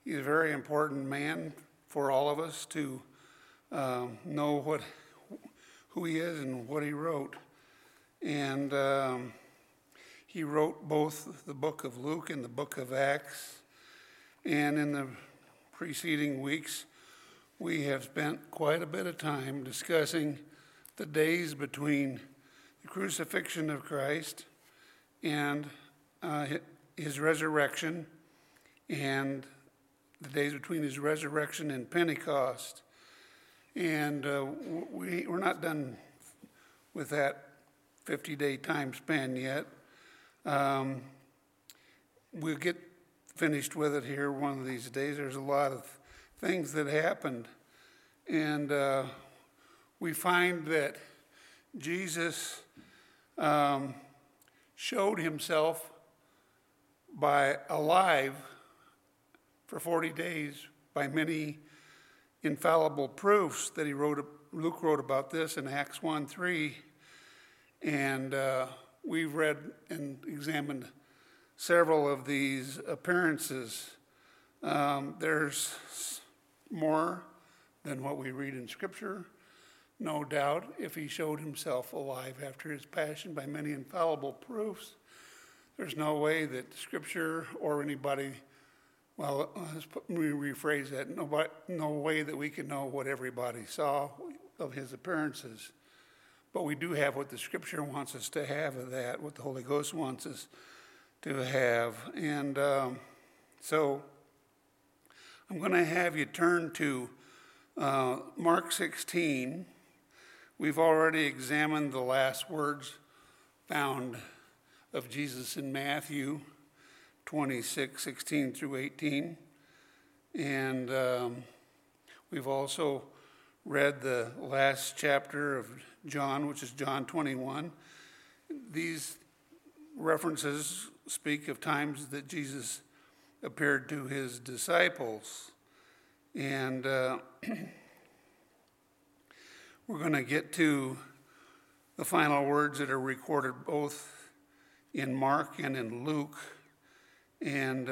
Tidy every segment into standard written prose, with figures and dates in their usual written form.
He's a very important man for all of us to know who he is and what he wrote. And he wrote both the book of Luke and the book of Acts. And in the preceding weeks, we have spent quite a bit of time discussing the days between the crucifixion of Christ and his resurrection, and the days between his resurrection and Pentecost. And we're not done with that 50-day time span yet. We'll get finished with it here one of these days. There's a lot of things that happened. And we find that Jesus showed himself alive for 40 days by many infallible proofs that Luke wrote about this in Acts 1:3. And we've read and examined several of these appearances. There's more than what we read in Scripture, no doubt, if he showed himself alive after his passion by many infallible proofs. There's no way that Scripture or anybody, well, let me rephrase that, no way that we can know what everybody saw of his appearances. But we do have what the Scripture wants us to have of that, what the Holy Ghost wants us to have. And so I'm going to have you turn to Mark 16. We've already examined the last words found of Jesus in Matthew 26:16 through 18. And we've also read the last chapter of John, which is John 21. These references speak of times that Jesus appeared to his disciples. And we're going to get to the final words that are recorded both in Mark and in Luke. And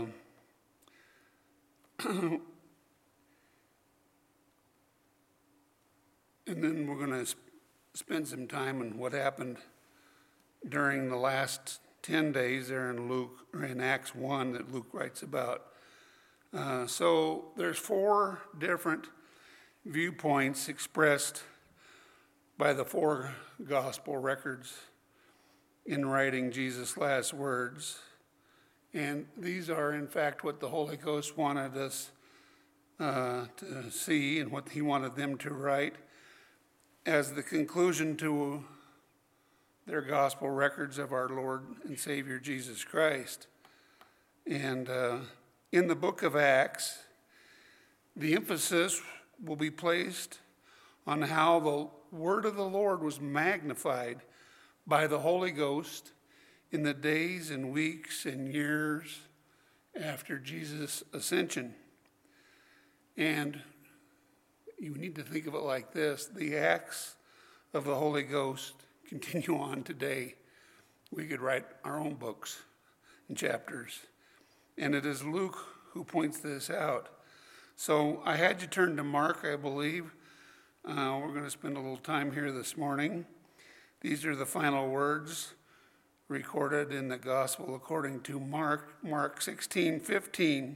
and then we're going to spend some time on what happened during the last 10 days there in Luke, or in Acts 1 that Luke writes about. So there's 4 different viewpoints expressed by the 4 gospel records in writing Jesus' last words. And these are, in fact, what the Holy Ghost wanted us to see and what he wanted them to write as the conclusion to their gospel records of our Lord and Savior Jesus Christ. And in the book of Acts, the emphasis will be placed on how the word of the Lord was magnified by the Holy Ghost in the days and weeks and years after Jesus' ascension. And you need to think of it like this: the acts of the Holy Ghost continue on today. We could write our own books and chapters. And it is Luke who points this out. So I had you turn to Mark, I believe. We're going to spend a little time here this morning. These are the final words recorded in the gospel according to Mark 16:15.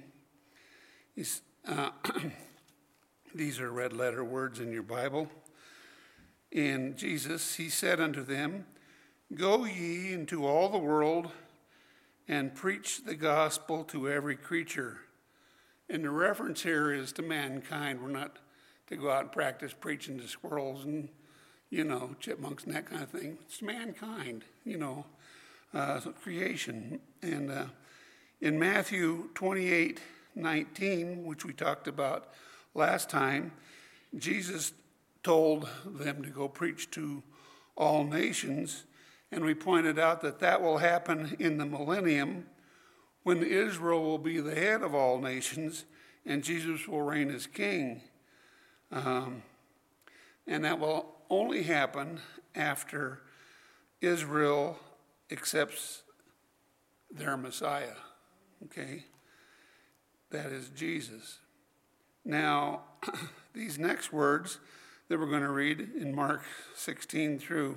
These are red letter words in your Bible. And Jesus, he said unto them, Go ye into all the world and preach the gospel to every creature. And the reference here is to mankind. We're not to go out and practice preaching to squirrels and, chipmunks and that kind of thing. It's mankind, creation. And in Matthew 28:19, which we talked about last time, Jesus told them to go preach to all nations. And we pointed out that will happen in the millennium, when Israel will be the head of all nations and Jesus will reign as king. And that will only happen after Israel accepts their Messiah. Okay? that is Jesus. Now, these next words that we're going to read in Mark 16 through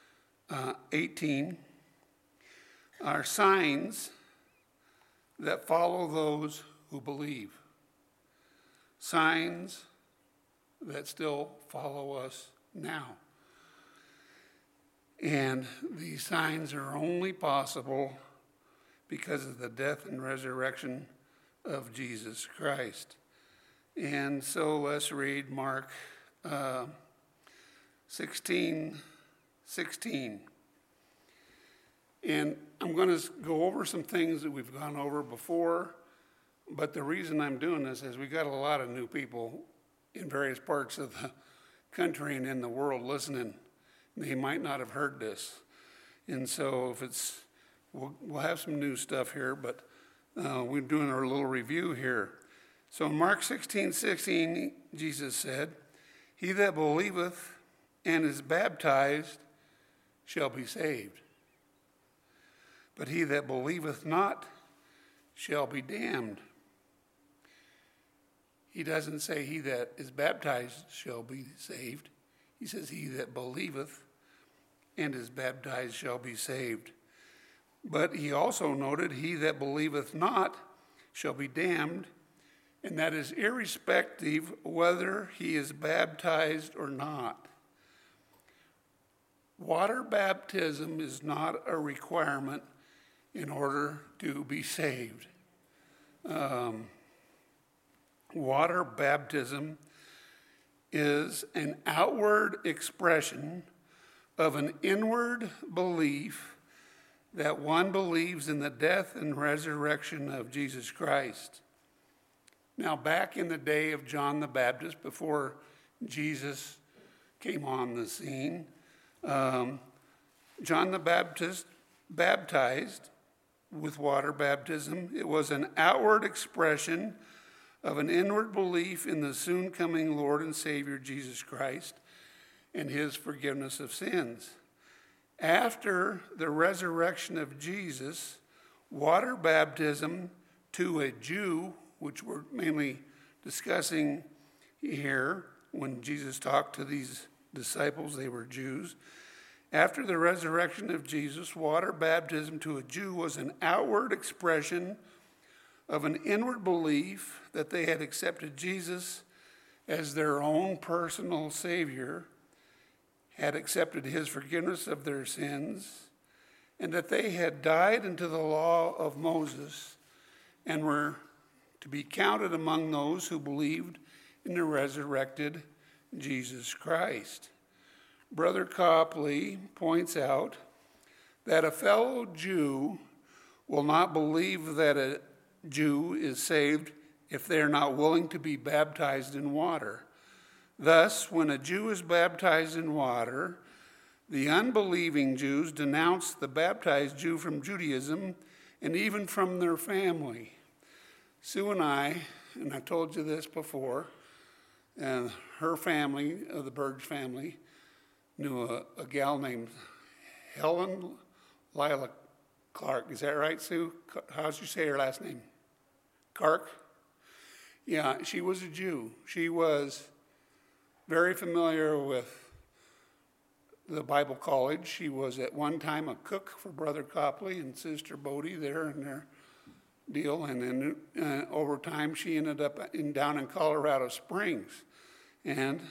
18 are signs that follow those who believe. Signs that still follow us now. And these signs are only possible because of the death and resurrection of Jesus Christ. And so let's read Mark 16:16. And I'm going to go over some things that we've gone over before, but the reason I'm doing this is we got a lot of new people in various parts of the country and in the world listening. They might not have heard this. And so we'll have some new stuff here, but we're doing our little review here. So in Mark 16:16, Jesus said, "He that believeth and is baptized shall be saved. But he that believeth not shall be damned." He doesn't say he that is baptized shall be saved. He says he that believeth and is baptized shall be saved. But he also noted he that believeth not shall be damned, and that is irrespective whether he is baptized or not. Water baptism is not a requirement in order to be saved. Water baptism is an outward expression of an inward belief that one believes in the death and resurrection of Jesus Christ. Now, back in the day of John the Baptist, before Jesus came on the scene, John the Baptist baptized with water baptism. It was an outward expression of an inward belief in the soon coming Lord and Savior Jesus Christ and his forgiveness of sins. After the resurrection of Jesus, water baptism to a Jew, which we're mainly discussing here when Jesus talked to these disciples, they were Jews. After the resurrection of Jesus, water baptism to a Jew was an outward expression of an inward belief that they had accepted Jesus as their own personal Savior, had accepted his forgiveness of their sins, and that they had died into the law of Moses and were to be counted among those who believed in the resurrected Jesus Christ. Brother Copley points out that a fellow Jew will not believe that a Jew is saved if they are not willing to be baptized in water. Thus, when a Jew is baptized in water, the unbelieving Jews denounce the baptized Jew from Judaism and even from their family. Sue and I told you this before, and her family, the Burge family, knew a gal named Helen Lila Clark. Is that right, Sue? How'd you say her last name? Clark? Yeah, she was a Jew. She was very familiar with the Bible College. She was at one time a cook for Brother Copley and Sister Bodie there in their deal. And then over time, she ended up down in Colorado Springs. And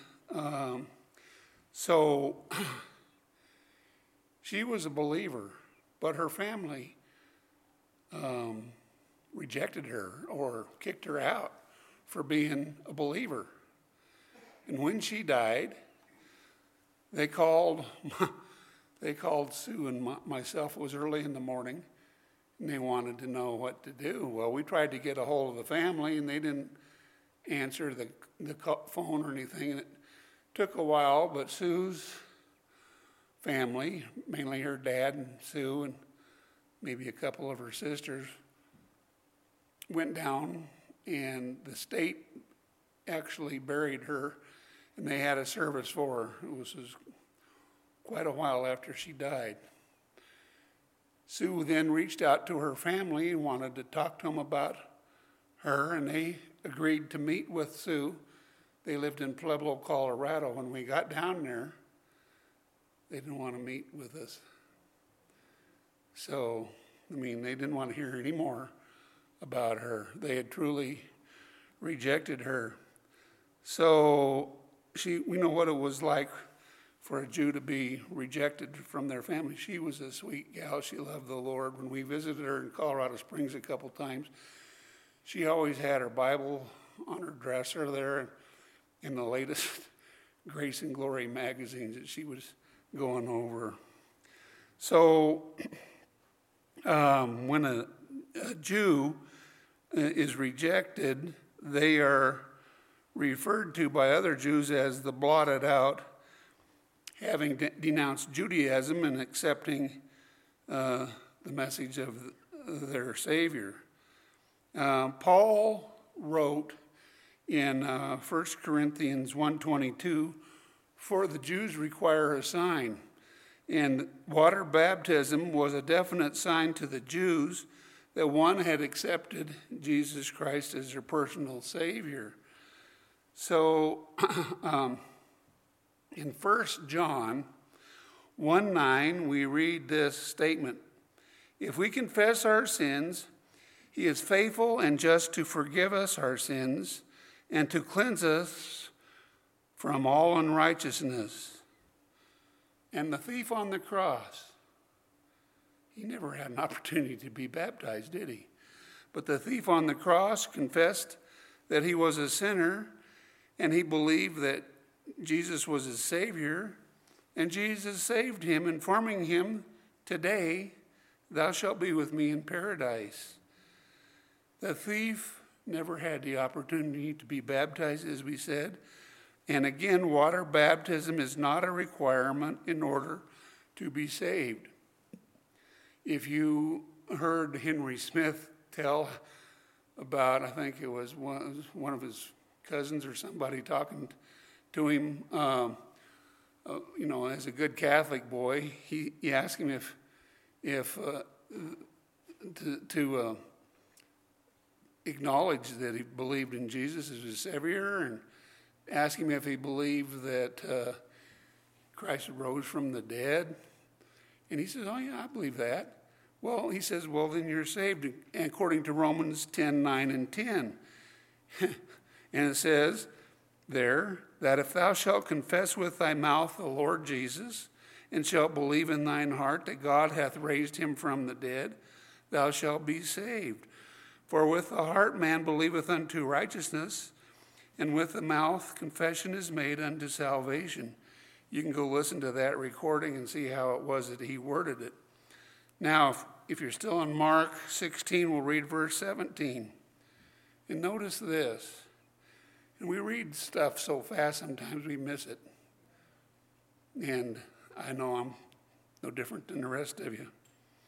so she was a believer, but her family rejected her or kicked her out for being a believer. And when she died, they called Sue and myself. It was early in the morning, and they wanted to know what to do. Well, we tried to get a hold of the family, and they didn't answer the phone or anything. And it took a while, but Sue's family, mainly her dad and Sue and maybe a couple of her sisters, went down, and the state actually buried her, and they had a service for her. It was quite a while after she died. Sue then reached out to her family and wanted to talk to them about her, and they agreed to meet with Sue. They lived in Pueblo, Colorado. When we got down there, they didn't want to meet with us. So, they didn't want to hear any more about her. They had truly rejected her. So, we know what it was like for a Jew to be rejected from their family. She was a sweet gal. She loved the Lord. When we visited her in Colorado Springs a couple times, she always had her Bible on her dresser there in the latest Grace and Glory magazines that she was going over. So when a Jew is rejected, they are referred to by other Jews as the blotted out, having denounced Judaism and accepting the message of their Savior. Paul wrote in 1 Corinthians 1:22, "For the Jews require a sign." And water baptism was a definite sign to the Jews that one had accepted Jesus Christ as their personal Savior. So in 1 John 1:9, we read this statement: "If we confess our sins, He is faithful and just to forgive us our sins and to cleanse us from all unrighteousness." And the thief on the cross, he never had an opportunity to be baptized, did he? But the thief on the cross confessed that he was a sinner, and he believed that Jesus was his Savior, and Jesus saved him, informing him, "Today thou shalt be with me in paradise." The thief never had the opportunity to be baptized, as we said. And again, water baptism is not a requirement in order to be saved. If you heard Henry Smith tell about, I think it was one of his cousins or somebody talking to him, as a good Catholic boy, he asked him if to acknowledge that he believed in Jesus as his Savior, and asked him if he believed that Christ rose from the dead. And he says, "Oh yeah, I believe that." Well, he says, "Well, then you're saved according to Romans 10:9 and 10. And it says there that if thou shalt confess with thy mouth the Lord Jesus, and shalt believe in thine heart that God hath raised him from the dead, thou shalt be saved. For with the heart man believeth unto righteousness, and with the mouth confession is made unto salvation." You can go listen to that recording and see how it was that he worded it. Now, if you're still in Mark 16, we'll read verse 17. And notice this. And we read stuff so fast sometimes we miss it. And I know I'm no different than the rest of you.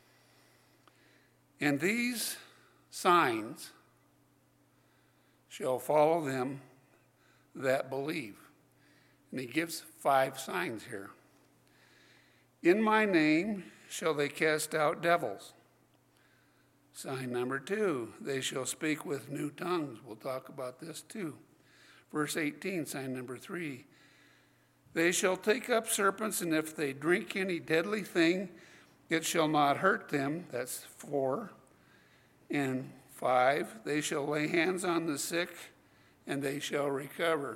"And these signs shall follow them that believe." And he gives 5 signs here. "In my name shall they cast out devils." Sign number 2, they shall speak with new tongues. We'll talk about this too. Verse 18, sign number 3, they shall take up serpents, and if they drink any deadly thing, it shall not hurt them. That's 4. And 5, they shall lay hands on the sick, and they shall recover.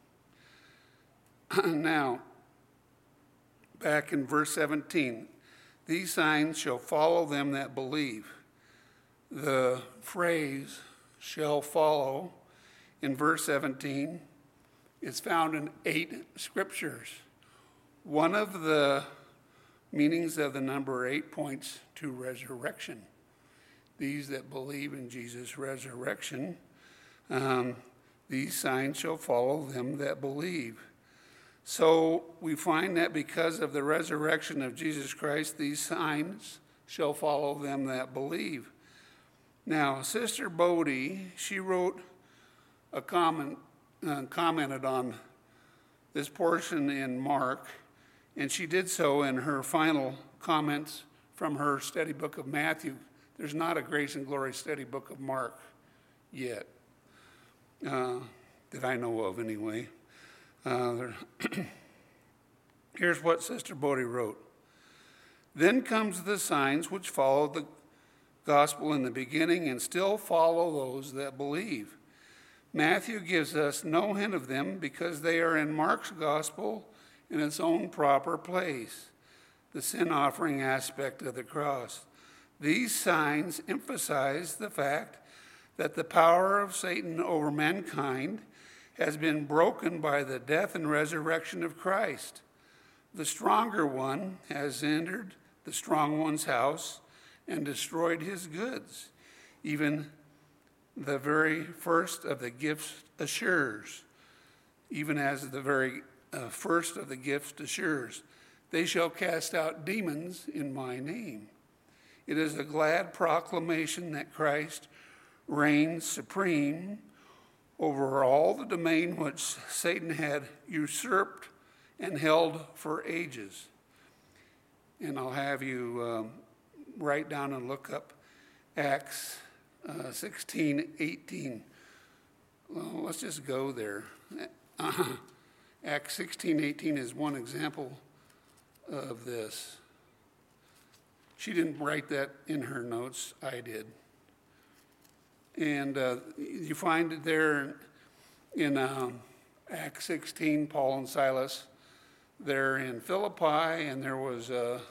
Now, back in verse 17, these signs shall follow them that believe. The phrase "shall follow" in verse 17 is found in 8 scriptures. One of the meanings of the number 8 points to resurrection. These that believe in Jesus' resurrection, these signs shall follow them that believe. So we find that because of the resurrection of Jesus Christ, these signs shall follow them that believe. Now, Sister Bodie, she wrote a commented on this portion in Mark, and she did so in her final comments from her study book of Matthew. There's not a Grace and Glory study book of Mark yet, that I know of anyway. Here's what Sister Bodie wrote. Then comes the signs which follow the gospel in the beginning and still follow those that believe. Matthew gives us no hint of them because they are in Mark's gospel in its own proper place, the sin offering aspect of the cross. These signs emphasize the fact that the power of Satan over mankind has been broken by the death and resurrection of Christ. The stronger one has entered the strong one's house and destroyed his goods. Even the very first of the gifts assures, even as the very first of the gifts assures, they shall cast out demons in my name. It is a glad proclamation that Christ reigns supreme over all the domain which Satan had usurped and held for ages. And I'll have you write down and look up Acts 16:18. Well, let's just go there. Acts 16:18 is one example of this. She didn't write that in her notes, I did. And you find it there in Acts 16, Paul and Silas. They're in Philippi, and there was a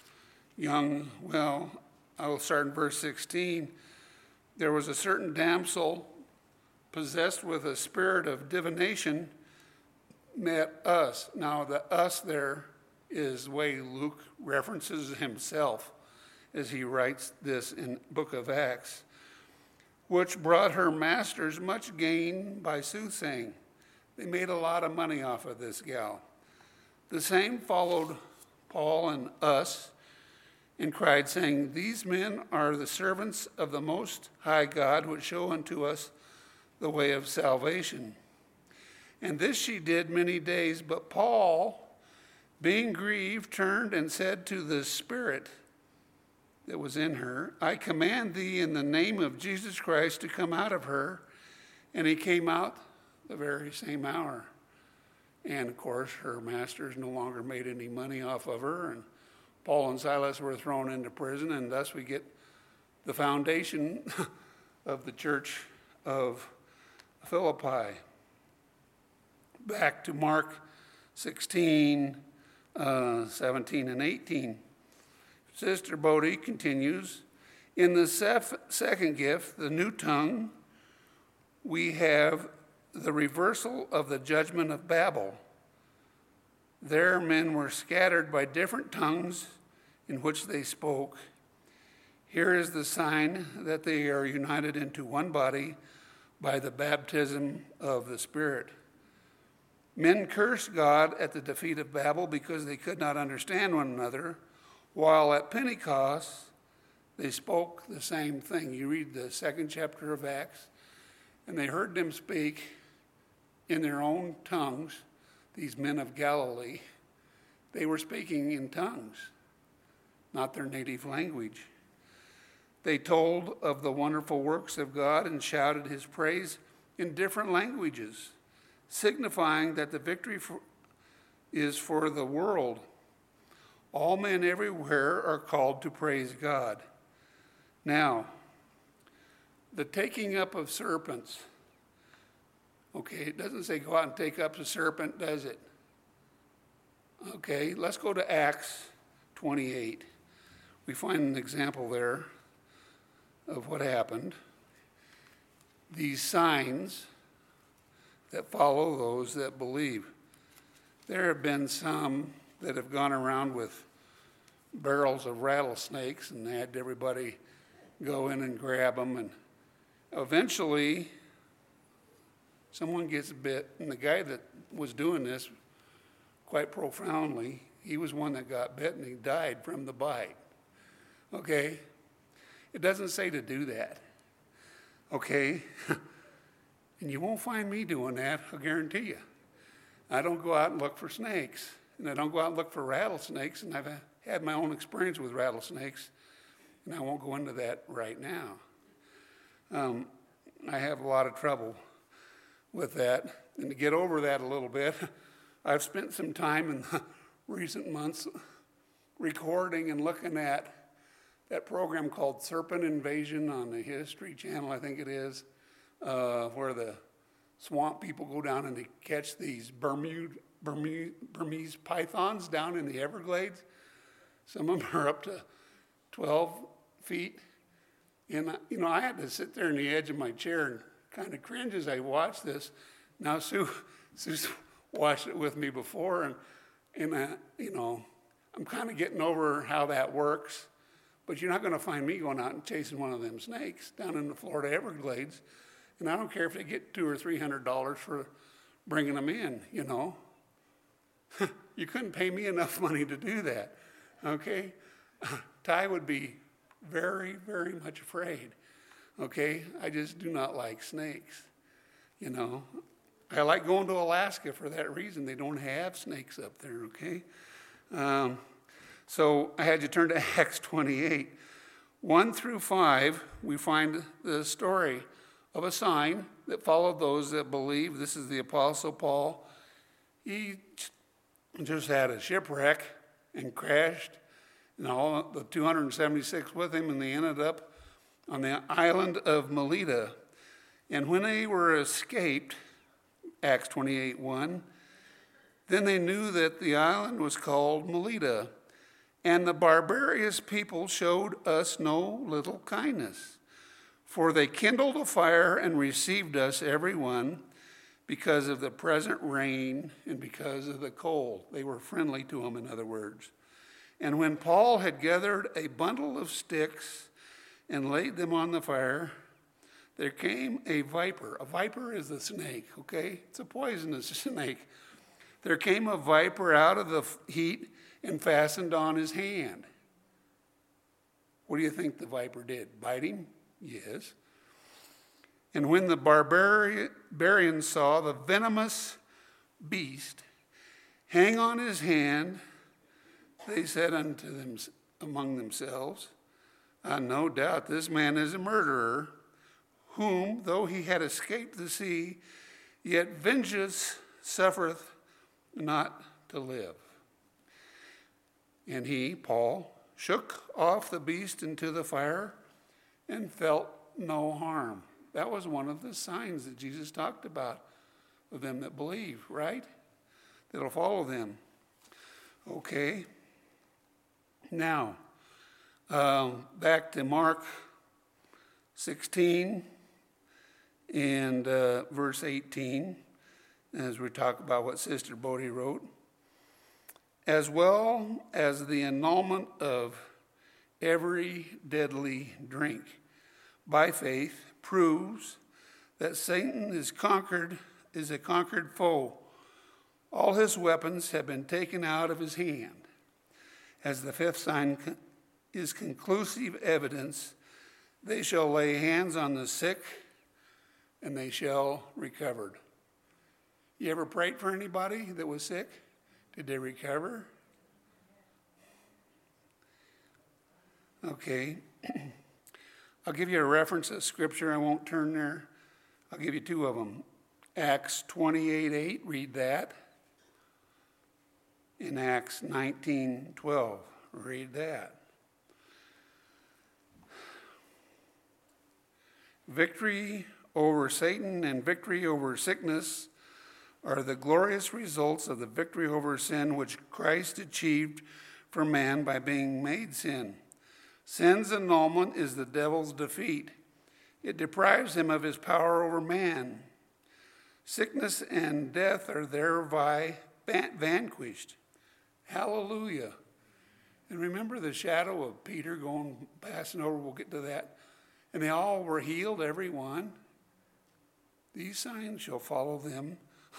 I'll start in verse 16. There was a certain damsel possessed with a spirit of divination met us. Now, the us there is the way Luke references himself as he writes this in book of Acts, which brought her masters much gain by soothsaying. They made a lot of money off of this gal. The same followed Paul and us and cried, saying, These men are the servants of the Most High God, which show unto us the way of salvation. And this she did many days, but Paul, being grieved, turned and said to the spirit that was in her, I command thee in the name of Jesus Christ to come out of her. And he came out the very same hour. And of course, her masters no longer made any money off of her, and Paul and Silas were thrown into prison, and thus we get the foundation of the church of Philippi. Back to Mark 16, 17 and 18. Sister Bodie continues, in the second gift, the new tongue, we have the reversal of the judgment of Babel. There men were scattered by different tongues in which they spoke. Here is the sign that they are united into one body by the baptism of the Spirit. Men cursed God at the defeat of Babel because they could not understand one another, while at Pentecost they spoke the same thing. You read the second chapter of Acts, and they heard them speak in their own tongues, these men of Galilee. They were speaking in tongues, not their native language. They told of the wonderful works of God and shouted his praise in different languages, signifying that the victory is for the world. All men everywhere are called to praise God. Now, the taking up of serpents. Okay, it doesn't say go out and take up a serpent, does it? Okay, let's go to Acts 28. We find an example there of what happened. These signs that follow those that believe. There have been some that have gone around with barrels of rattlesnakes and had everybody go in and grab them, and eventually someone gets bit, and the guy that was doing this quite profoundly, he was one that got bit and he died from the bite. Okay? It doesn't say to do that. Okay? And you won't find me doing that, I guarantee you. I don't go out and look for snakes, and I don't go out and look for rattlesnakes, and I've had my own experience with rattlesnakes, and I won't go into that right now. I have a lot of trouble with that. And to get over that a little bit, I've spent some time in the recent months recording and looking at that program called Serpent Invasion on the History Channel, I think it is, where the swamp people go down and they catch these Burmese pythons down in the Everglades. Some of them are up to 12 feet. And, I had to sit there on the edge of my chair and kind of cringe as I watched this. Now, Sue's watched it with me before, and I'm kind of getting over how that works. But you're not going to find me going out and chasing one of them snakes down in the Florida Everglades. And I don't care if they get $200 or $300 for bringing them in, You couldn't pay me enough money to do that, okay? Ty would be very, very much afraid, okay? I just do not like snakes, I like going to Alaska for that reason. They don't have snakes up there, okay? So I had you turn to Acts 28. 1 through 5, we find the story of a sign that followed those that believe. This is the Apostle Paul. He just had a shipwreck and crashed, and all the 276 with him, and they ended up on the island of Melita. And when they were escaped, Acts 28:1, then they knew that the island was called Melita, and the barbarous people showed us no little kindness. For they kindled a fire and received us, every one, because of the present rain and because of the cold. They were friendly to them, in other words. And when Paul had gathered a bundle of sticks and laid them on the fire, there came a viper. A viper is a snake, okay? It's a poisonous snake. There came a viper out of the heat and fastened on his hand. What do you think the viper did? Bite him? Yes. And when the barbarians saw the venomous beast hang on his hand, they said unto them among themselves, no doubt this man is a murderer, whom, though he had escaped the sea, yet vengeance suffereth not to live. And he, Paul, shook off the beast into the fire and felt no harm. That was one of the signs that Jesus talked about of them that believe, right? That'll follow them. Okay. Now, back to Mark 16 and verse 18, as we talk about what Sister Bodie wrote. As well as the annulment of every deadly drink, by faith, proves that Satan is a conquered foe. All his weapons have been taken out of his hand. As the fifth sign is conclusive evidence, they shall lay hands on the sick and they shall recover. You ever prayed for anybody that was sick? Did they recover? Okay. I'll give you a reference of scripture. I won't turn there. I'll give you two of them. Acts 28:8, read that. In Acts 19:12, read that. Victory over Satan and victory over sickness are the glorious results of the victory over sin which Christ achieved for man by being made sin. Sin's annulment is the devil's defeat. It deprives him of his power over man. Sickness and death are thereby vanquished. Hallelujah. And remember the shadow of Peter passing over, we'll get to that. And they all were healed, every one. These signs shall follow them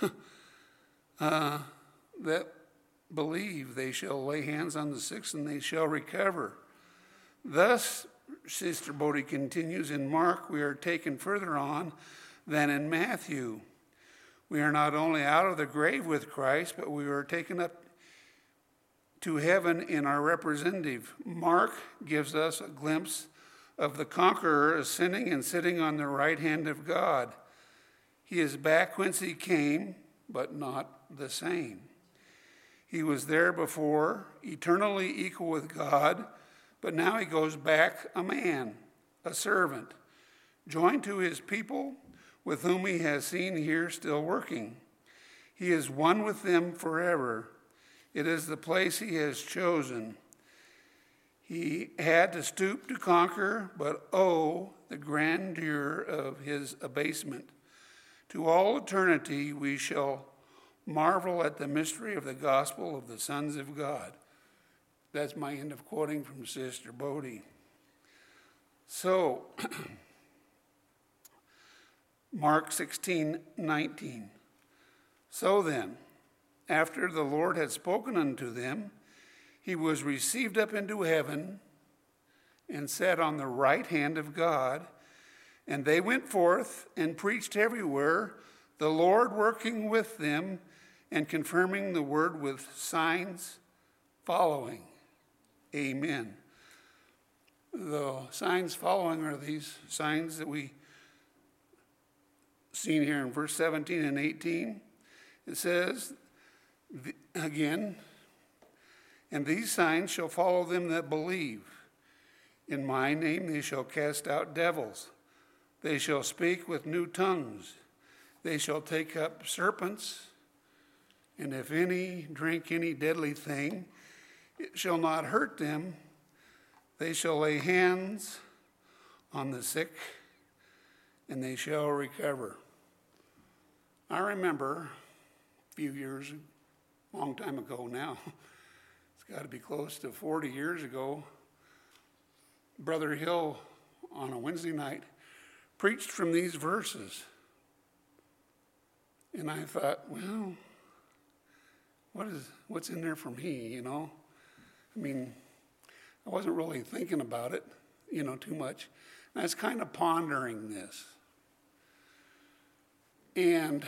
that believe. They shall lay hands on the sick and they shall recover. Thus, Sister Bodie continues, in Mark we are taken further on than in Matthew. We are not only out of the grave with Christ, but we are taken up to heaven in our representative. Mark gives us a glimpse of the conqueror ascending and sitting on the right hand of God. He is back whence he came, but not the same. He was there before, eternally equal with God, but now he goes back a man, a servant, joined to his people, with whom he has seen here still working. He is one with them forever. It is the place he has chosen. He had to stoop to conquer, but oh, the grandeur of his abasement. To all eternity we shall marvel at the mystery of the gospel of the sons of God. That's my end of quoting from Sister Bodie. So, Mark 16:19. So then, after the Lord had spoken unto them, he was received up into heaven and sat on the right hand of God. And they went forth and preached everywhere, the Lord working with them and confirming the word with signs following. Amen. The signs following are these signs that we seen here in verse 17 and 18. It says, again, and these signs shall follow them that believe. In my name they shall cast out devils. They shall speak with new tongues. They shall take up serpents. And if any drink any deadly thing, it shall not hurt them. They shall lay hands on the sick, and they shall recover. I remember a few years, a long time ago now, it's got to be close to 40 years ago, Brother Hill on a Wednesday night preached from these verses. And I thought, well, what's in there for me, you know? I mean, I wasn't really thinking about it, too much. And I was kind of pondering this. And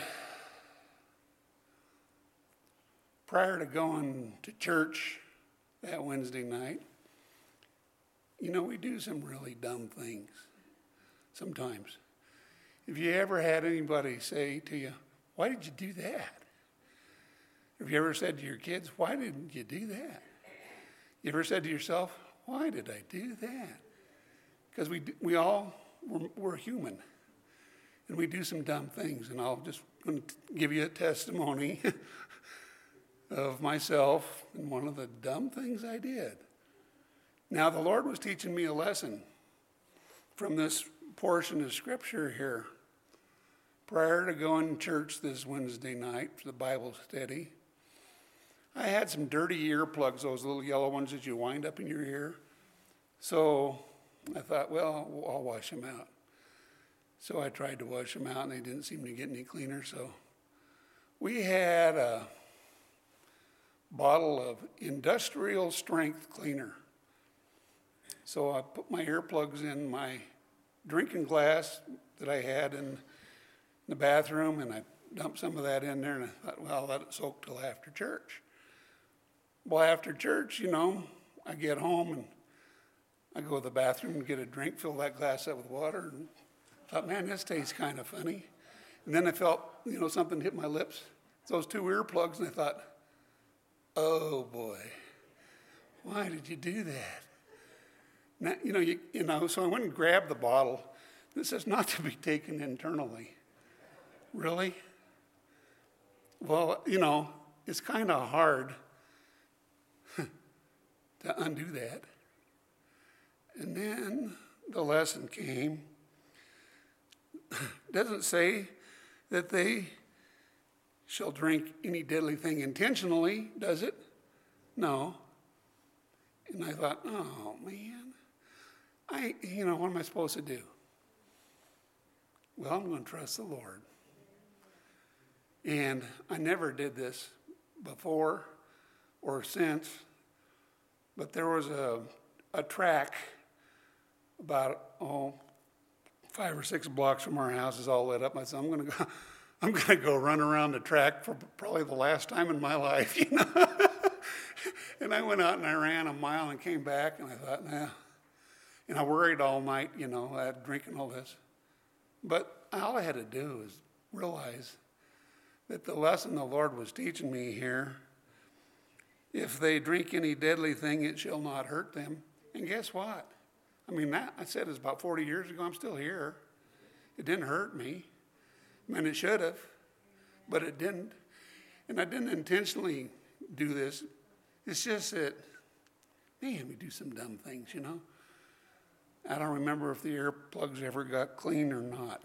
prior to going to church that Wednesday night, we do some really dumb things sometimes. Have you ever had anybody say to you, why did you do that? Have you ever said to your kids, why didn't you do that? You ever said to yourself, why did I do that? Because we're human, and we do some dumb things. And I'll just give you a testimony of myself and one of the dumb things I did. Now, the Lord was teaching me a lesson from this portion of Scripture here. Prior to going to church this Wednesday night for the Bible study, I had some dirty earplugs, those little yellow ones that you wind up in your ear. So I thought, well, I'll wash them out. So I tried to wash them out, and they didn't seem to get any cleaner. So we had a bottle of industrial strength cleaner. So I put my earplugs in my drinking glass that I had in the bathroom, and I dumped some of that in there, and I thought, well, I'll let it soak till after church. Well, after church, I get home and I go to the bathroom and get a drink, fill that glass up with water, and I thought, man, this tastes kind of funny. And then I felt, something hit my lips, those two earplugs, and I thought, oh boy, why did you do that? Now, so I went and grabbed the bottle. This says not to be taken internally. Really? Well, it's kind of hard to undo that. And then the lesson came. It doesn't say that they shall drink any deadly thing intentionally, does it? No. And I thought, oh, man. What am I supposed to do? Well, I'm going to trust the Lord. And I never did this before or since, but there was a track about 5 or 6 blocks from our house is all lit up. I said, I'm going to go run around the track for probably the last time in my life, And I went out and I ran a mile and came back, and I thought, nah. And I worried all night, I had drinking all this. But all I had to do is realize that the lesson the Lord was teaching me here, if they drink any deadly thing, it shall not hurt them. And guess what? That I said is about 40 years ago. I'm still here. It didn't hurt me. It should have, but it didn't. And I didn't intentionally do this. It's just that, man, we do some dumb things, I don't remember if the earplugs ever got clean or not,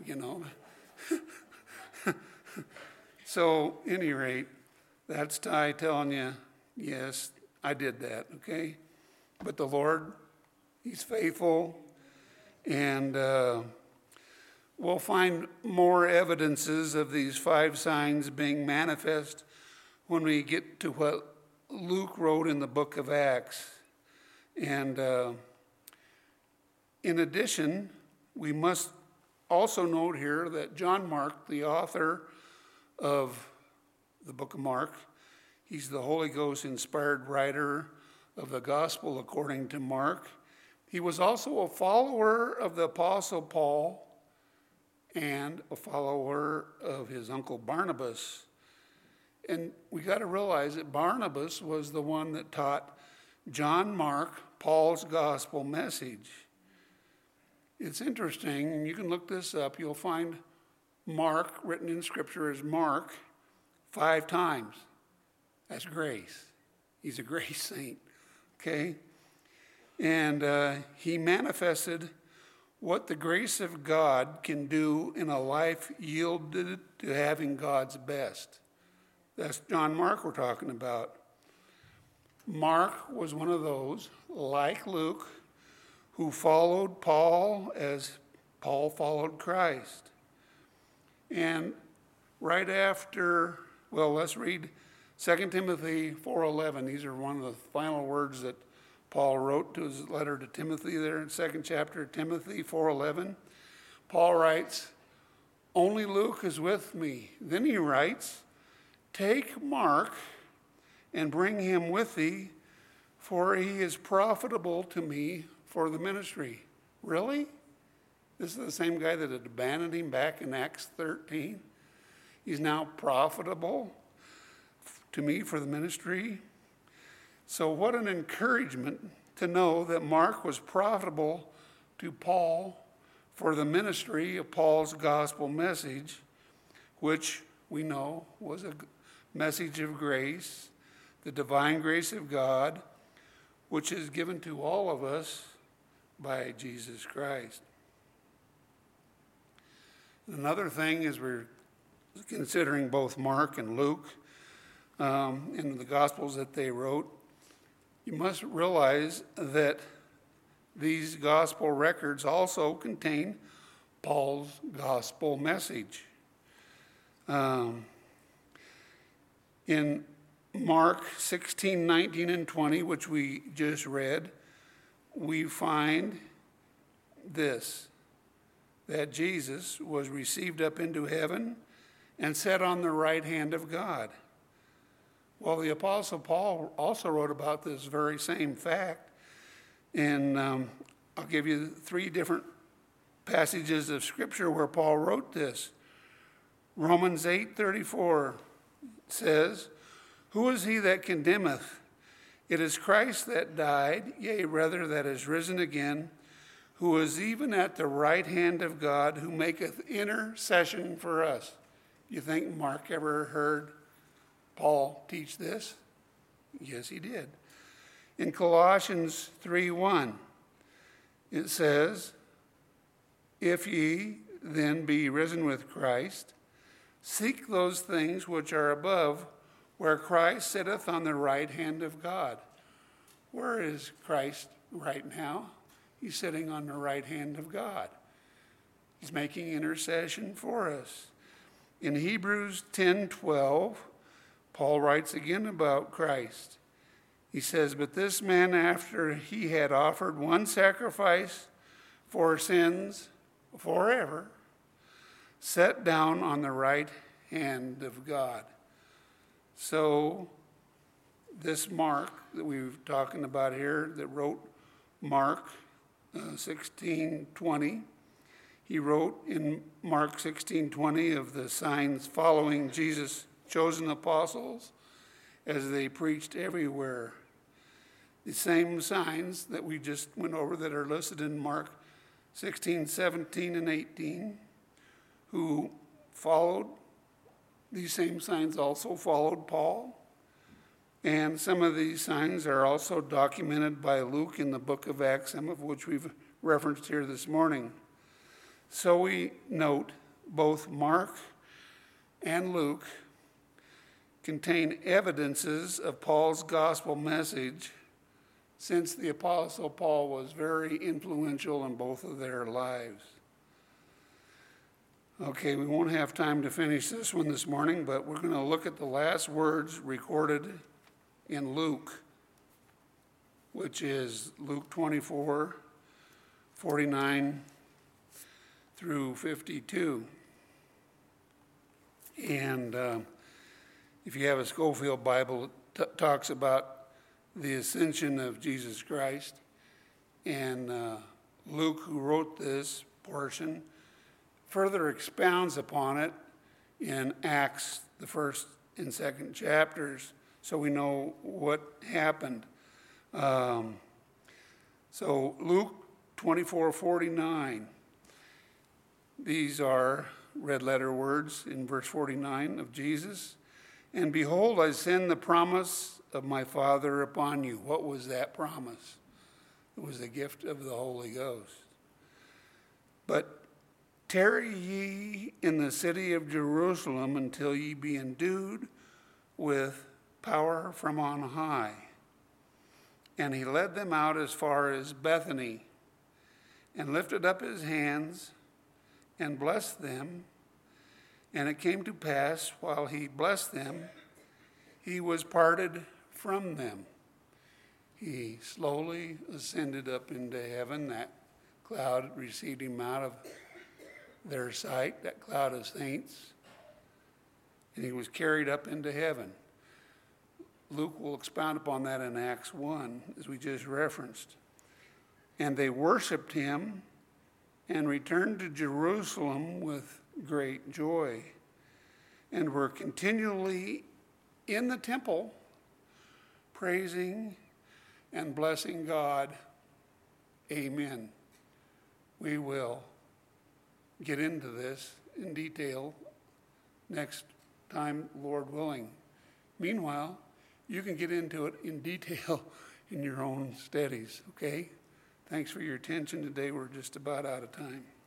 So, at any rate, that's Ty telling you, yes, I did that, okay? But the Lord, He's faithful, and we'll find more evidences of these 5 signs being manifest when we get to what Luke wrote in the book of Acts. And in addition, we must also note here that John Mark, the author of the book of Mark, he's the Holy Ghost inspired writer of the gospel according to Mark. He was also a follower of the Apostle Paul and a follower of his uncle Barnabas. And we got to realize that Barnabas was the one that taught John Mark Paul's gospel message. It's interesting, you can look this up, you'll find Mark written in Scripture as Mark 5 times. That's grace. He's a grace saint, okay? And he manifested what the grace of God can do in a life yielded to having God's best. That's John Mark we're talking about. Mark was one of those, like Luke, who followed Paul as Paul followed Christ. And right after, let's read 2 Timothy 4:11. These are one of the final words that Paul wrote to his letter to Timothy there in 2nd chapter, Timothy 4:11. Paul writes, "Only Luke is with me." Then he writes, "Take Mark and bring him with thee, for he is profitable to me for the ministry." Really? This is the same guy that had abandoned him back in Acts 13. He's now profitable to me for the ministry. So what an encouragement to know that Mark was profitable to Paul for the ministry of Paul's gospel message, which we know was a message of grace, the divine grace of God, which is given to all of us by Jesus Christ. Another thing, as we're considering both Mark and Luke in the Gospels that they wrote, you must realize that these gospel records also contain Paul's gospel message. In Mark 16, 19, and 20, which we just read, we find this, that Jesus was received up into heaven and set on the right hand of God. Well, the Apostle Paul also wrote about this very same fact, and I'll give you 3 different passages of Scripture where Paul wrote this. Romans 8:34 says, "Who is he that condemneth? It is Christ that died, yea, rather that is risen again, who is even at the right hand of God, who maketh intercession for us." You think Mark ever heard Paul teach this? Yes, he did. In Colossians 3:1, it says, "If ye then be risen with Christ, seek those things which are above, where Christ sitteth on the right hand of God." Where is Christ right now? He's sitting on the right hand of God. He's making intercession for us. In Hebrews 10:12, Paul writes again about Christ. He says, "But this man, after he had offered one sacrifice for sins forever, sat down on the right hand of God." So this Mark that we're talking about here, that wrote Mark 16:20. He wrote in Mark 16:20 of the signs following Jesus' chosen apostles as they preached everywhere. The same signs that we just went over that are listed in Mark 16, 17, and 18, who followed, these same signs also followed Paul. And some of these signs are also documented by Luke in the book of Acts, some of which we've referenced here this morning. So we note both Mark and Luke contain evidences of Paul's gospel message, since the Apostle Paul was very influential in both of their lives. Okay, we won't have time to finish this one this morning, but we're going to look at the last words recorded in Luke, which is Luke 24, 49 through 52. And if you have a Schofield Bible, it talks about the ascension of Jesus Christ. And Luke, who wrote this portion, further expounds upon it in Acts, the first and second chapters, so we know what happened. So Luke 24:49. These are red letter words in verse 49 of Jesus. And behold, I send the promise of my Father upon you. What was that promise? It was the gift of the Holy Ghost. But tarry ye in the city of Jerusalem until ye be endued with power from on high. And he led them out as far as Bethany, and lifted up his hands and blessed them. And it came to pass, while he blessed them, he was parted from them. He slowly ascended up into heaven. That cloud received him out of their sight, that cloud of saints. And he was carried up into heaven. Luke will expound upon that in Acts 1, as we just referenced. And they worshiped him and returned to Jerusalem with great joy, and were continually in the temple, praising and blessing God. Amen. We will get into this in detail next time, Lord willing. Meanwhile, you can get into it in detail in your own studies, okay? Thanks for your attention today. We're just about out of time.